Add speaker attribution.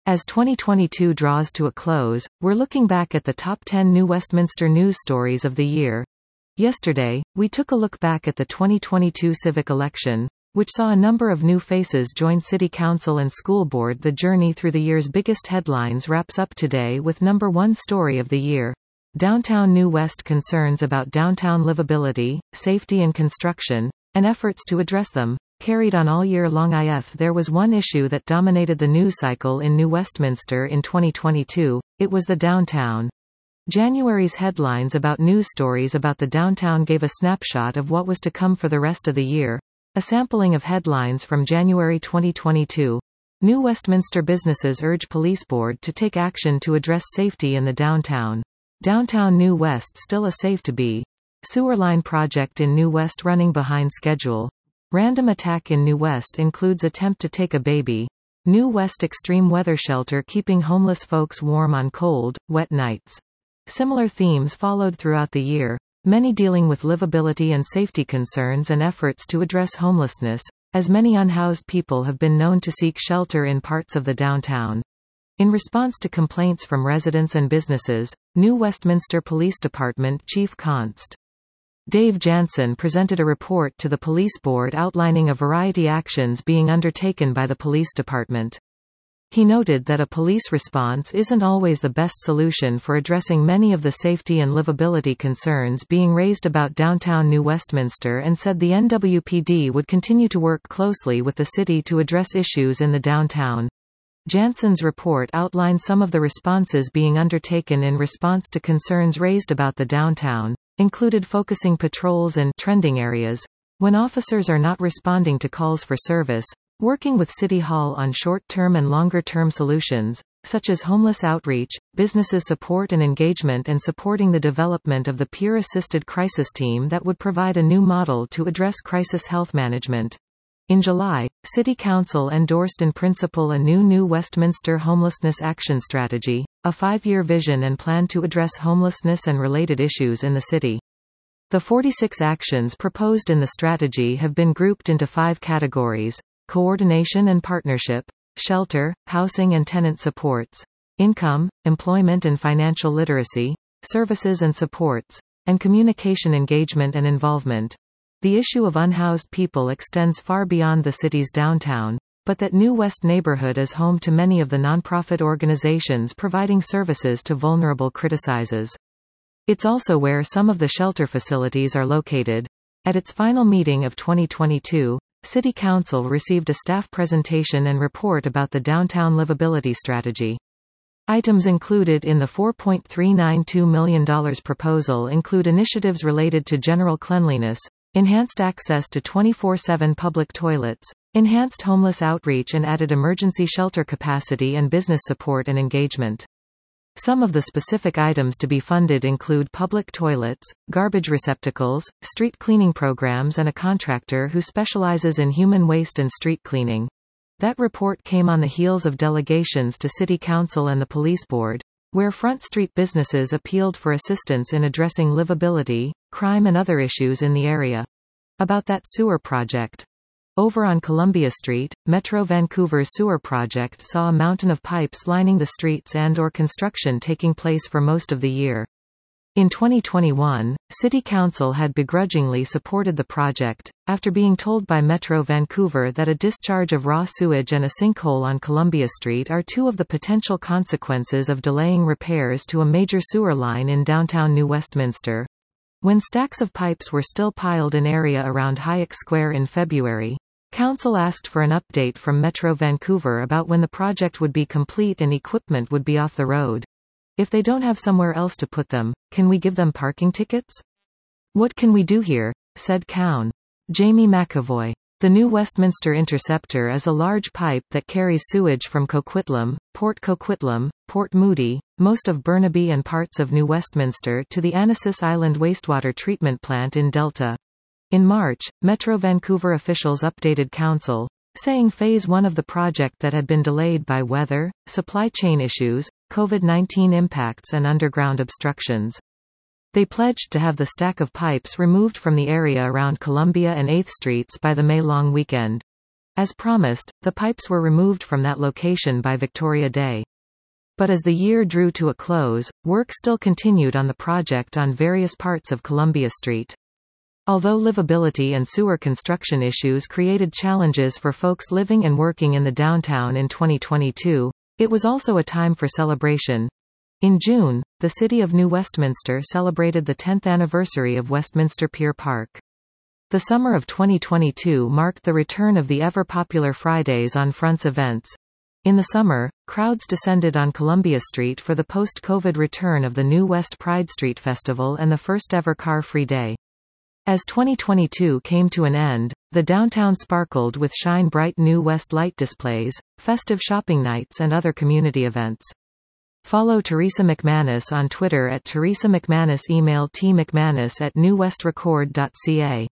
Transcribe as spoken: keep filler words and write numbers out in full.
Speaker 1: As twenty twenty-two draws to a close, we're looking back at the top ten New Westminster news stories of the year. Yesterday, we took a look back at the twenty twenty-two civic election, which saw a number of new faces join City Council and School Board. The journey through the year's biggest headlines wraps up today with number one story of the year. Downtown New West concerns about downtown livability, safety and construction, and efforts to address them, carried on all year long. If there was one issue that dominated the news cycle in New Westminster in twenty twenty-two, it was the downtown. January's headlines about news stories about the downtown gave a snapshot of what was to come for the rest of the year. A sampling of headlines from January twenty twenty-two. New Westminster businesses urge police board to take action to address safety in the downtown. Downtown New West still a safe to be. Sewer line project in New West running behind schedule. Random attack in New West includes attempt to take a baby. New West extreme weather shelter keeping homeless folks warm on cold, wet nights. Similar themes followed throughout the year, many dealing with livability and safety concerns and efforts to address homelessness, as many unhoused people have been known to seek shelter in parts of the downtown. In response to complaints from residents and businesses, New Westminster Police Department Chief Const. Dave Jansen presented a report to the police board outlining a variety actions being undertaken by the police department. He noted that a police response isn't always the best solution for addressing many of the safety and livability concerns being raised about downtown New Westminster, and said the N W P D would continue to work closely with the city to address issues in the downtown. Jansen's report outlined some of the responses being undertaken in response to concerns raised about the downtown, included focusing patrols in trending areas, when officers are not responding to calls for service, working with City Hall on short-term and longer-term solutions, such as homeless outreach, businesses support and engagement, and supporting the development of the peer-assisted crisis team that would provide a new model to address crisis health management. In July, City Council endorsed in principle a new New Westminster Homelessness Action Strategy, a five-year vision and plan to address homelessness and related issues in the city. The forty-six actions proposed in the strategy have been grouped into five categories: coordination and partnership, shelter, housing and tenant supports, income, employment and financial literacy, services and supports, and communication engagement and involvement. The issue of unhoused people extends far beyond the city's downtown, but that New West neighborhood is home to many of the nonprofit organizations providing services to vulnerable criticizes. It's also where some of the shelter facilities are located. At its final meeting of twenty twenty-two, City Council received a staff presentation and report about the downtown livability strategy. Items included in the four point three nine two million dollars proposal include initiatives related to general cleanliness, enhanced access to twenty-four seven public toilets, enhanced homeless outreach, and added emergency shelter capacity and business support and engagement. Some of the specific items to be funded include public toilets, garbage receptacles, street cleaning programs, and a contractor who specializes in human waste and street cleaning. That report came on the heels of delegations to City Council and the Police Board, where Front Street businesses appealed for assistance in addressing livability, crime and other issues in the area. About that sewer project. Over on Columbia Street, Metro Vancouver's sewer project saw a mountain of pipes lining the streets and or construction taking place for most of the year. In twenty twenty-one, City Council had begrudgingly supported the project, after being told by Metro Vancouver that a discharge of raw sewage and a sinkhole on Columbia Street are two of the potential consequences of delaying repairs to a major sewer line in downtown New Westminster. When stacks of pipes were still piled in area around Hayek Square in February, Council asked for an update from Metro Vancouver about when the project would be complete and equipment would be off the road. If they don't have somewhere else to put them, can we give them parking tickets? What can we do here? Said Cown. Jamie McAvoy. The New Westminster Interceptor is a large pipe that carries sewage from Coquitlam, Port Coquitlam, Port Moody, most of Burnaby and parts of New Westminster to the Annacis Island wastewater treatment plant in Delta. In March, Metro Vancouver officials updated Council, saying Phase one of the project that had been delayed by weather, supply chain issues, COVID nineteen impacts and underground obstructions. They pledged to have the stack of pipes removed from the area around Columbia and eighth Streets by the May long weekend. As promised, the pipes were removed from that location by Victoria Day. But as the year drew to a close, work still continued on the project on various parts of Columbia Street. Although livability and sewer construction issues created challenges for folks living and working in the downtown in twenty twenty-two, it was also a time for celebration. In June, the city of New Westminster celebrated the tenth anniversary of Westminster Pier Park. The summer of twenty twenty-two marked the return of the ever-popular Fridays on Fronts events. In the summer, crowds descended on Columbia Street for the post-COVID return of the New West Pride Street Festival and the first-ever car-free day. As twenty twenty-two came to an end, the downtown sparkled with shine bright New West light displays, festive shopping nights and other community events. Follow Teresa McManus on Twitter at Teresa McManus. Email t mcmanus at new west record dot c a.